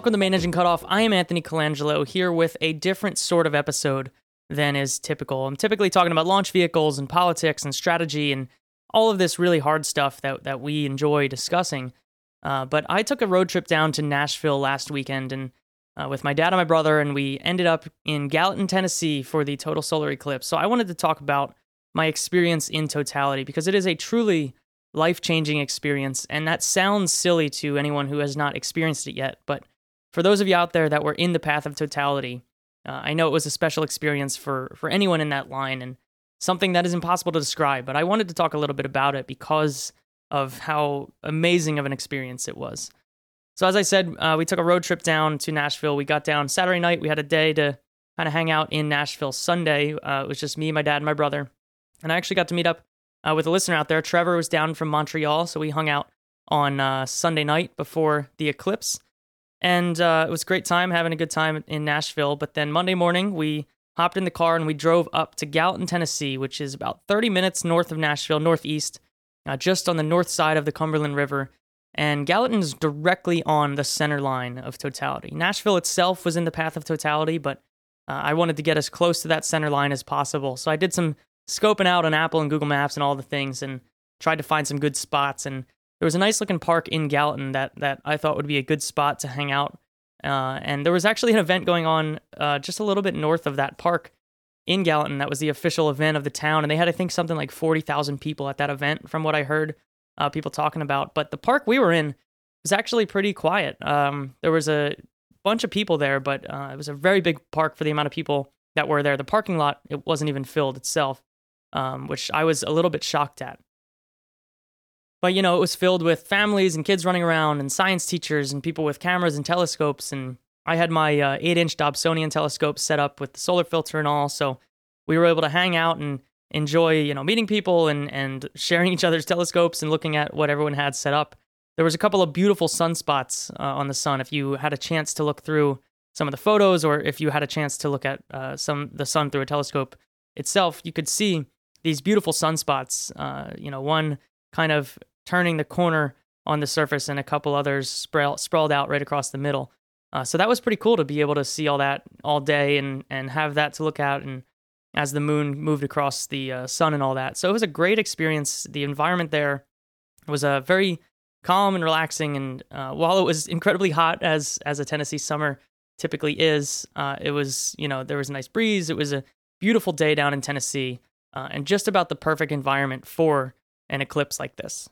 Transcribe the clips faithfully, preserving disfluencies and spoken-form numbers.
Welcome to Managing Cutoff. I am Anthony Colangelo here with a different sort of episode than is typical. I'm typically talking about launch vehicles and politics and strategy and all of this really hard stuff that, that we enjoy discussing. Uh, but I took a road trip down to Nashville last weekend and uh, with my dad and my brother, and we ended up in Gallatin, Tennessee for the total solar eclipse. So I wanted to talk about my experience in totality because it is a truly life-changing experience, and that sounds silly to anyone who has not experienced it yet, but for those of you out there that were in the path of totality, uh, I know it was a special experience for, for anyone in that line and something that is impossible to describe, but I wanted to talk a little bit about it because of how amazing of an experience it was. So as I said, uh, we took a road trip down to Nashville. We got down Saturday night. We had a day to kind of hang out in Nashville. Sunday, uh, it was just me, my dad, and my brother, and I actually got to meet up uh, with a listener out there. Trevor was down from Montreal, so we hung out on uh, Sunday night before the eclipse. And uh, it was a great time, having a good time in Nashville. But then Monday morning, we hopped in the car and we drove up to Gallatin, Tennessee, which is about thirty minutes north of Nashville, northeast, uh, just on the north side of the Cumberland River. And Gallatin is directly on the center line of totality. Nashville itself was in the path of totality, but uh, I wanted to get as close to that center line as possible. So I did some scoping out on Apple and Google Maps and all the things and tried to find some good spots. And there was a nice looking park in Gallatin that that I thought would be a good spot to hang out. Uh, and there was actually an event going on uh, just a little bit north of that park in Gallatin. That was the official event of the town. And they had, I think, something like forty thousand people at that event from what I heard uh, people talking about. But the park we were in was actually pretty quiet. Um, there was a bunch of people there, but uh, it was a very big park for the amount of people that were there. The parking lot, it wasn't even filled itself, um, which I was a little bit shocked at. But, you know, it was filled with families and kids running around and science teachers and people with cameras and telescopes. And I had my uh, eight-inch Dobsonian telescope set up with the solar filter and all. So we were able to hang out and enjoy, you know, meeting people and, and sharing each other's telescopes and looking at what everyone had set up. There was a couple of beautiful sunspots uh, on the sun. If you had a chance to look through some of the photos or if you had a chance to look at uh, some the sun through a telescope itself, you could see these beautiful sunspots. Uh, you know, one kind of turning the corner on the surface and a couple others sprawl, sprawled out right across the middle. Uh, so that was pretty cool to be able to see all that all day and, and have that to look at and as the moon moved across the uh, sun and all that. So it was a great experience. The environment there was uh, very calm and relaxing. And uh, while it was incredibly hot as as a Tennessee summer typically is, uh, it was, you know, there was a nice breeze. It was a beautiful day down in Tennessee uh, and just about the perfect environment for an eclipse like this.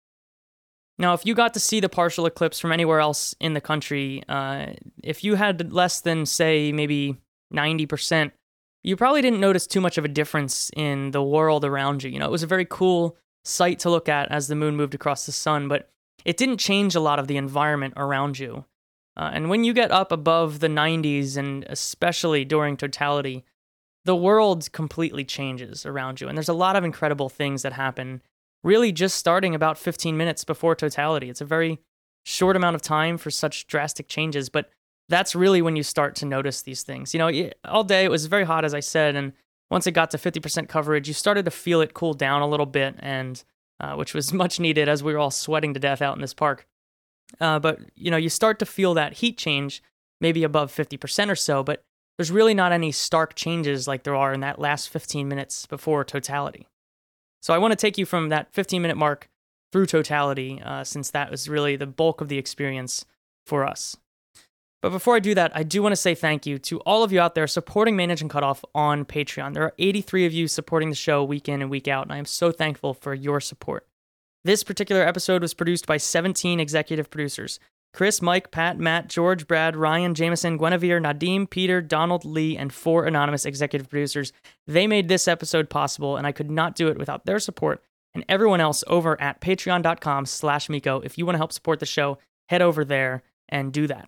Now, if you got to see the partial eclipse from anywhere else in the country, uh, if you had less than, say, maybe ninety percent, you probably didn't notice too much of a difference in the world around you. You know, it was a very cool sight to look at as the moon moved across the sun, but it didn't change a lot of the environment around you. Uh, and when you get up above the nineties, and especially during totality, the world completely changes around you. And there's a lot of incredible things that happen really just starting about fifteen minutes before totality. It's a very short amount of time for such drastic changes, but that's really when you start to notice these things. You know, all day it was very hot, as I said, and once it got to fifty percent coverage, you started to feel it cool down a little bit, and uh, which was much needed as we were all sweating to death out in this park. Uh, but, you know, you start to feel that heat change, maybe above fifty percent or so, but there's really not any stark changes like there are in that last fifteen minutes before totality. So I want to take you from that fifteen-minute mark through totality, uh, since that was really the bulk of the experience for us. But before I do that, I do want to say thank you to all of you out there supporting Managing Cutoff on Patreon. There are eighty-three of you supporting the show week in and week out, and I am so thankful for your support. This particular episode was produced by seventeen executive producers: Chris, Mike, Pat, Matt, George, Brad, Ryan, Jameson, Guinevere, Nadim, Peter, Donald, Lee, and four anonymous executive producers. They made this episode possible, and I could not do it without their support and everyone else over at patreon.com slash Miko. If you want to help support the show, head over there and do that.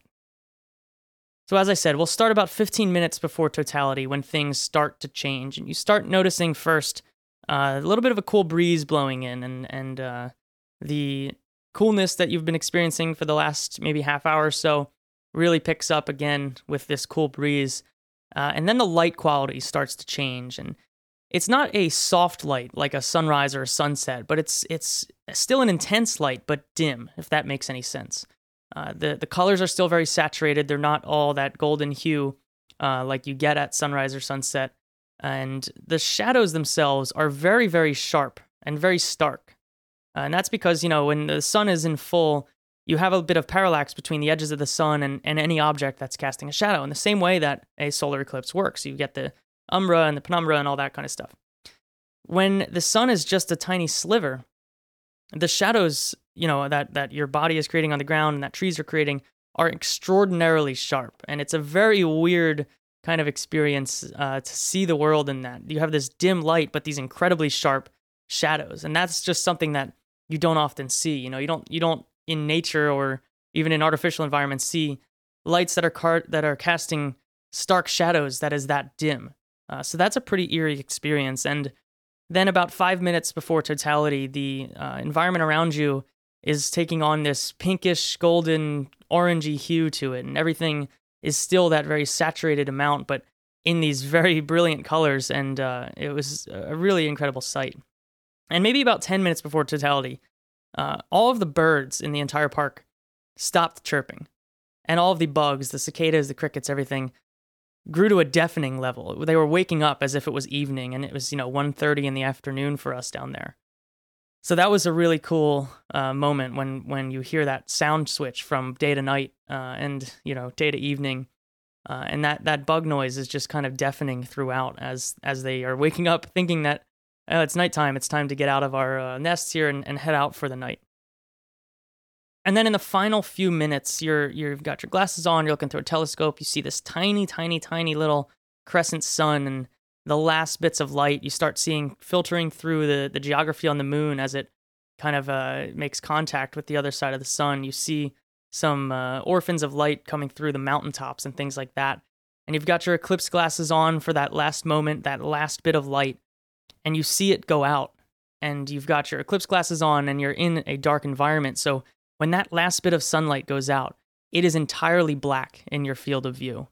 So as I said, we'll start about fifteen minutes before totality when things start to change, and you start noticing first uh, a little bit of a cool breeze blowing in, and, and uh, the coolness that you've been experiencing for the last maybe half hour or so really picks up again with this cool breeze. Uh, and then the light quality starts to change. And it's not a soft light like a sunrise or a sunset, but it's it's still an intense light, but dim, if that makes any sense. Uh, the the colors are still very saturated. They're not all that golden hue uh, like you get at sunrise or sunset. And the shadows themselves are very, very sharp and very stark. Uh, and that's because, you know, when the sun is in full, you have a bit of parallax between the edges of the sun and, and any object that's casting a shadow in the same way that a solar eclipse works. You get the umbra and the penumbra and all that kind of stuff. When the sun is just a tiny sliver, the shadows, you know, that, that your body is creating on the ground and that trees are creating are extraordinarily sharp. And it's a very weird kind of experience uh, to see the world in that. You have this dim light, but these incredibly sharp shadows. And that's just something that you don't often see. You know, you don't, you don't in nature or even in artificial environments see lights that are car- that are casting stark shadows that is that dim. Uh, so that's a pretty eerie experience. And then about five minutes before totality, the uh, environment around you is taking on this pinkish, golden, orangey hue to it, and everything is still that very saturated amount, but in these very brilliant colors, and uh, it was a really incredible sight. And maybe about ten minutes before totality, uh, all of the birds in the entire park stopped chirping, and all of the bugs, the cicadas, the crickets, everything, grew to a deafening level. They were waking up as if it was evening, and it was, you know, one thirty in the afternoon for us down there. So that was a really cool uh, moment when when you hear that sound switch from day to night uh, and, you know, day to evening. Uh, and that, that bug noise is just kind of deafening throughout as as they are waking up thinking that oh, it's nighttime, it's time to get out of our uh, nests here and, and head out for the night. And then in the final few minutes, you're, you've got your glasses on, you're looking through a telescope, you see this tiny, tiny, tiny little crescent sun, and the last bits of light you start seeing filtering through the, the geography on the moon as it kind of uh, makes contact with the other side of the sun. You see some uh, orphans of light coming through the mountaintops and things like that. And you've got your eclipse glasses on for that last moment, that last bit of light, and you see it go out. And you've got your eclipse glasses on and you're in a dark environment. So when that last bit of sunlight goes out, it is entirely black in your field of view.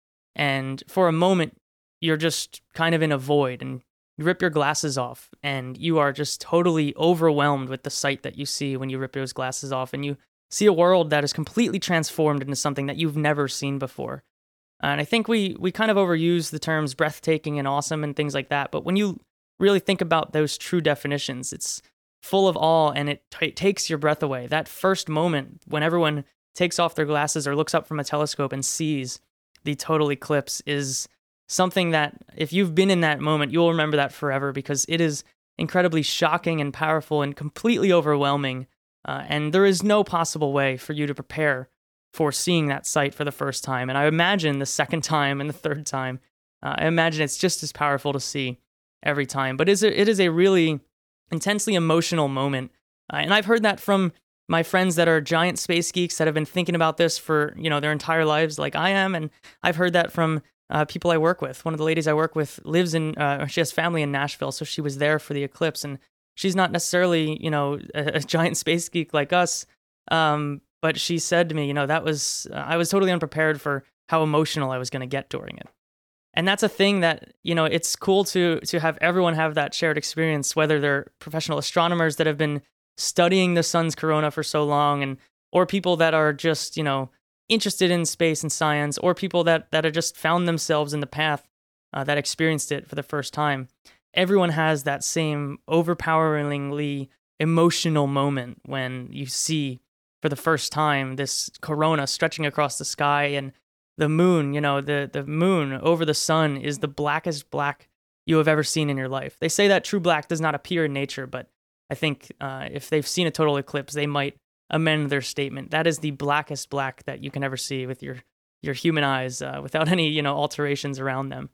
And for a moment, you're just kind of in a void, and you rip your glasses off, and you are just totally overwhelmed with the sight that you see when you rip those glasses off, and you see a world that is completely transformed into something that you've never seen before. And I think we we kind of overuse the terms breathtaking and awesome and things like that, but when you really think about those true definitions, it's full of awe, and it, t- it takes your breath away. That first moment when everyone takes off their glasses or looks up from a telescope and sees the total eclipse is something that, if you've been in that moment, you'll remember that forever, because it is incredibly shocking and powerful and completely overwhelming. Uh, and there is no possible way for you to prepare for seeing that sight for the first time. And I imagine the second time and the third time, uh, I imagine it's just as powerful to see every time. But it is a, it is a really intensely emotional moment. Uh, and I've heard that from my friends that are giant space geeks that have been thinking about this for, you know, their entire lives, like I am. And I've heard that from Uh, people I work with. One of the ladies I work with lives in, uh, she has family in Nashville, so she was there for the eclipse, and she's not necessarily, you know, a, a giant space geek like us, um, but she said to me, you know, that was, uh, I was totally unprepared for how emotional I was going to get during it. And that's a thing that, you know, it's cool to to have everyone have that shared experience, whether they're professional astronomers that have been studying the sun's corona for so long, and or people that are just, you know, interested in space and science, or people that, that have just found themselves in the path uh, that experienced it for the first time. Everyone has that same overpoweringly emotional moment when you see for the first time this corona stretching across the sky, and the moon, you know, the, the moon over the sun is the blackest black you have ever seen in your life. They say that true black does not appear in nature, but I think uh, if they've seen a total eclipse, they might amend their statement. That is the blackest black that you can ever see with your your human eyes, uh, without any, you know, alterations around them.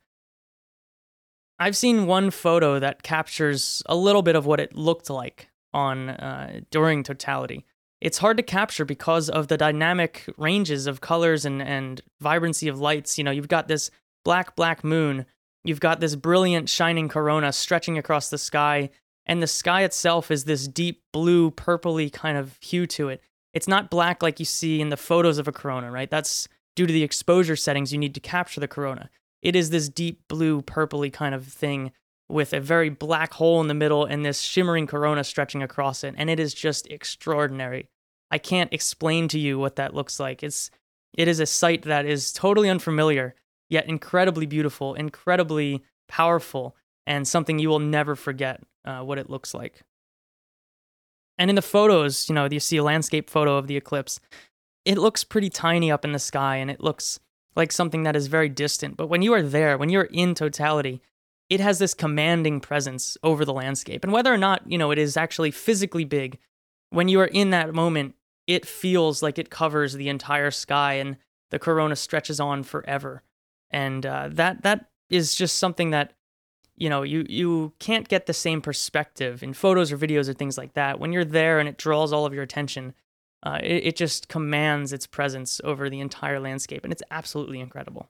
I've seen one photo that captures a little bit of what it looked like on uh, during totality. It's hard to capture because of the dynamic ranges of colors and and vibrancy of lights. You know, you've got this black black moon, you've got this brilliant shining corona stretching across the sky. And the sky itself is this deep blue, purpley kind of hue to it. It's not black like you see in the photos of a corona, right? That's due to the exposure settings you need to capture the corona. It is this deep blue, purpley kind of thing with a very black hole in the middle and this shimmering corona stretching across it. And it is just extraordinary. I can't explain to you what that looks like. It's it is a sight that is totally unfamiliar, yet incredibly beautiful, incredibly powerful, and something you will never forget uh, what it looks like. And in the photos, you know, you see a landscape photo of the eclipse. It looks pretty tiny up in the sky, and it looks like something that is very distant. But when you are there, when you're in totality, it has this commanding presence over the landscape. And whether or not, you know, it is actually physically big, when you are in that moment, it feels like it covers the entire sky and the corona stretches on forever. And uh, that that is just something that, you know, you, you can't get the same perspective in photos or videos or things like that. When you're there and it draws all of your attention, uh, it, it just commands its presence over the entire landscape. And it's absolutely incredible.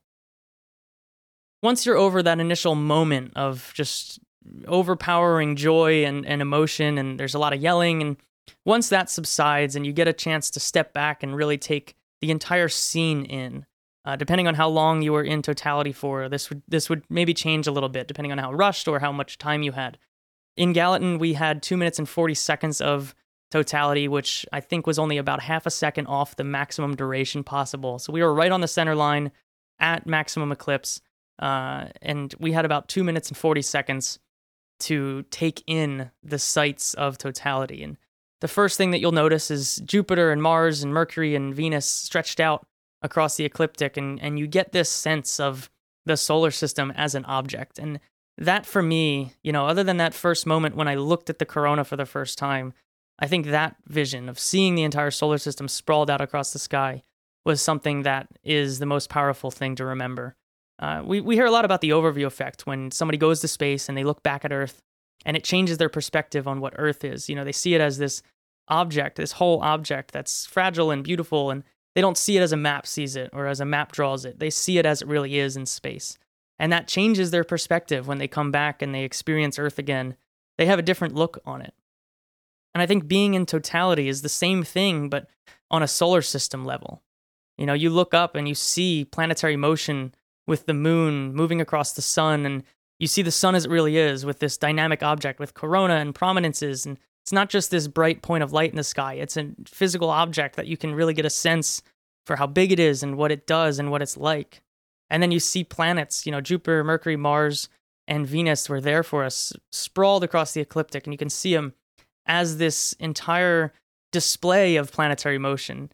Once you're over that initial moment of just overpowering joy and, and emotion, and there's a lot of yelling, and once that subsides and you get a chance to step back and really take the entire scene in, uh, depending on how long you were in totality for, this would this would maybe change a little bit depending on how rushed or how much time you had. In Gallatin, we had two minutes and forty seconds of totality, which I think was only about half a second off the maximum duration possible. So we were right on the center line at maximum eclipse, uh, and we had about two minutes and forty seconds to take in the sights of totality. And the first thing that you'll notice is Jupiter and Mars and Mercury and Venus stretched out across the ecliptic, and, and you get this sense of the solar system as an object. And that, for me, you know, other than that first moment when I looked at the corona for the first time, I think that vision of seeing the entire solar system sprawled out across the sky was something that is the most powerful thing to remember. Uh, we, we hear a lot about the overview effect when somebody goes to space and they look back at Earth, and it changes their perspective on what Earth is. You know, they see it as this object, this whole object that's fragile and beautiful, and they don't see it as a map sees it or as a map draws it. They see it as it really is in space. And that changes their perspective when they come back and they experience Earth again. They have a different look on it. And I think being in totality is the same thing, but on a solar system level. You know, you look up and you see planetary motion with the moon moving across the sun, and you see the sun as it really is with this dynamic object with corona and prominences. And it's not just this bright point of light in the sky. It's a physical object that you can really get a sense for how big it is and what it does and what it's like. And then you see planets, you know, Jupiter, Mercury, Mars, and Venus were there for us, sprawled across the ecliptic, and you can see them as this entire display of planetary motion.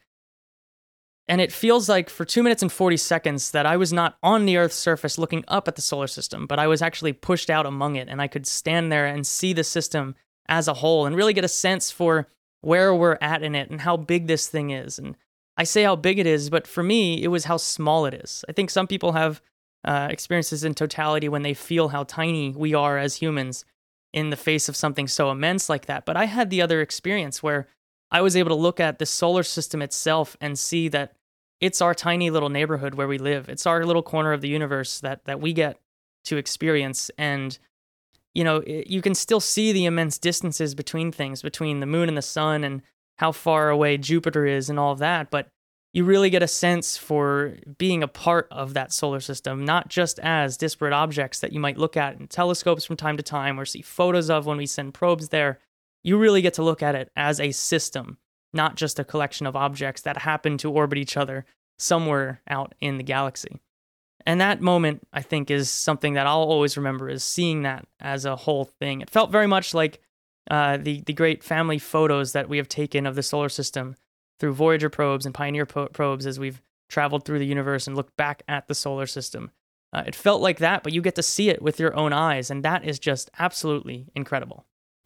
And it feels like for two minutes and forty seconds that I was not on the Earth's surface looking up at the solar system, but I was actually pushed out among it, and I could stand there and see the system as a whole and really get a sense for where we're at in it and how big this thing is. And I say how big it is, but for me, it was how small it is. I think some people have uh, experiences in totality when they feel how tiny we are as humans in the face of something so immense like that. But I had the other experience where I was able to look at the solar system itself and see that it's our tiny little neighborhood where we live. It's our little corner of the universe that that we get to experience. And, you know, it, you can still see the immense distances between things, between the moon and the sun, and how far away Jupiter is and all of that. But you really get a sense for being a part of that solar system, not just as disparate objects that you might look at in telescopes from time to time or see photos of when we send probes there. You really get to look at it as a system, not just a collection of objects that happen to orbit each other somewhere out in the galaxy. And that moment, I think, is something that I'll always remember, is seeing that as a whole thing. It felt very much like uh, the, the great family photos that we have taken of the solar system through Voyager probes and Pioneer po- probes as we've traveled through the universe and looked back at the solar system. Uh, it felt like that, but you get to see it with your own eyes, and that is just absolutely incredible.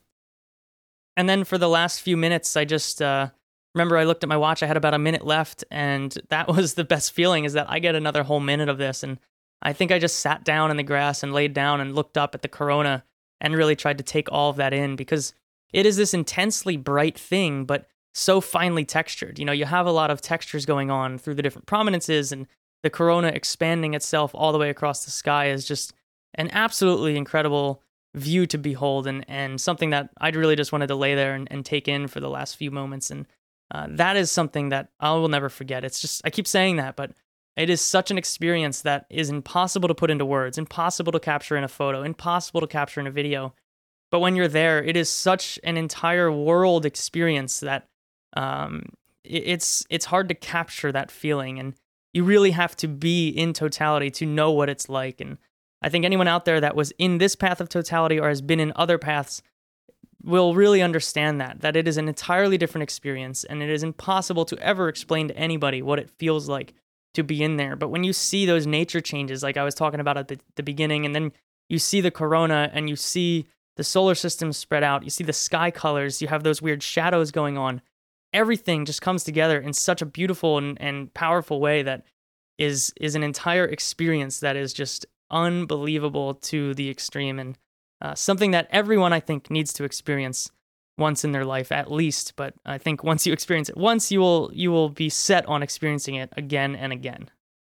And then for the last few minutes, I just uh, remember I looked at my watch. I had about a minute left, and that was the best feeling, is that I get another whole minute of this. And I think I just sat down in the grass and laid down and looked up at the corona and really tried to take all of that in, because it is this intensely bright thing, but so finely textured. You know, you have a lot of textures going on through the different prominences, and the corona expanding itself all the way across the sky is just an absolutely incredible view to behold, and, and something that I really just wanted to lay there and, and take in for the last few moments. And uh, that is something that I will never forget. It's just, I keep saying that, but it is such an experience that is impossible to put into words, impossible to capture in a photo, impossible to capture in a video. But when you're there, it is such an entire world experience that um, it's it's hard to capture that feeling, and you really have to be in totality to know what it's like. And I think anyone out there that was in this path of totality or has been in other paths will really understand that, that it is an entirely different experience, and it is impossible to ever explain to anybody what it feels like to be in there. But when you see those nature changes, like I was talking about at the, the beginning, and then you see the corona and you see the solar system spread out, you see the sky colors, you have those weird shadows going on, everything just comes together in such a beautiful and, and powerful way that is is an entire experience that is just unbelievable to the extreme, and uh, something that everyone, I think, needs to experience once in their life at least. But I think once you experience it once, you will you will be set on experiencing it again and again.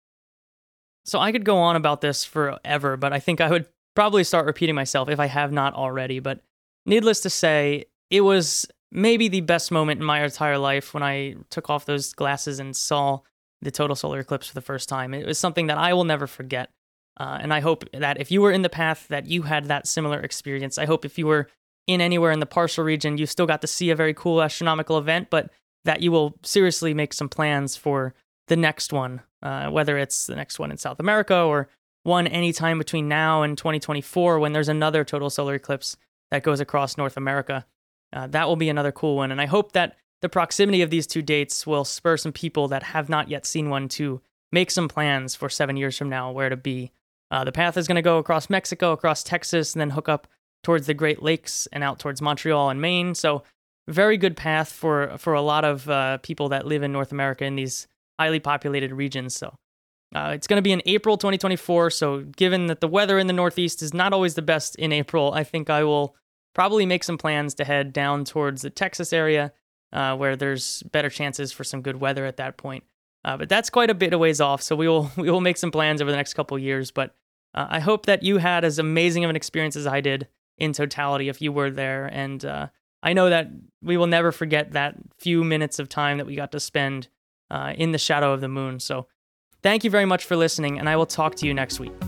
So I could go on about this forever, but I think I would probably start repeating myself if I have not already. But needless to say, it was maybe the best moment in my entire life when I took off those glasses and saw the total solar eclipse for the first time. It was something that I will never forget. Uh, and I hope that if you were in the path, that you had that similar experience. I hope if you were in anywhere in the partial region, you still got to see a very cool astronomical event, but that you will seriously make some plans for the next one, uh, whether it's the next one in South America or one anytime between now and twenty twenty-four when there's another total solar eclipse that goes across North America. Uh, that will be another cool one. And I hope that the proximity of these two dates will spur some people that have not yet seen one to make some plans for seven years from now where to be. Uh, the path is going to go across Mexico, across Texas, and then hook up towards the Great Lakes and out towards Montreal and Maine. So very good path for, for a lot of uh, people that live in North America in these highly populated regions. So uh, it's going to be in April twenty twenty-four. So given that the weather in the Northeast is not always the best in April, I think I will probably make some plans to head down towards the Texas area uh, where there's better chances for some good weather at that point. Uh, but that's quite a bit of ways off, so we will we will make some plans over the next couple of years. But uh, I hope that you had as amazing of an experience as I did in totality if you were there. And uh, I know that we will never forget that few minutes of time that we got to spend uh, in the shadow of the moon. So thank you very much for listening, and I will talk to you next week.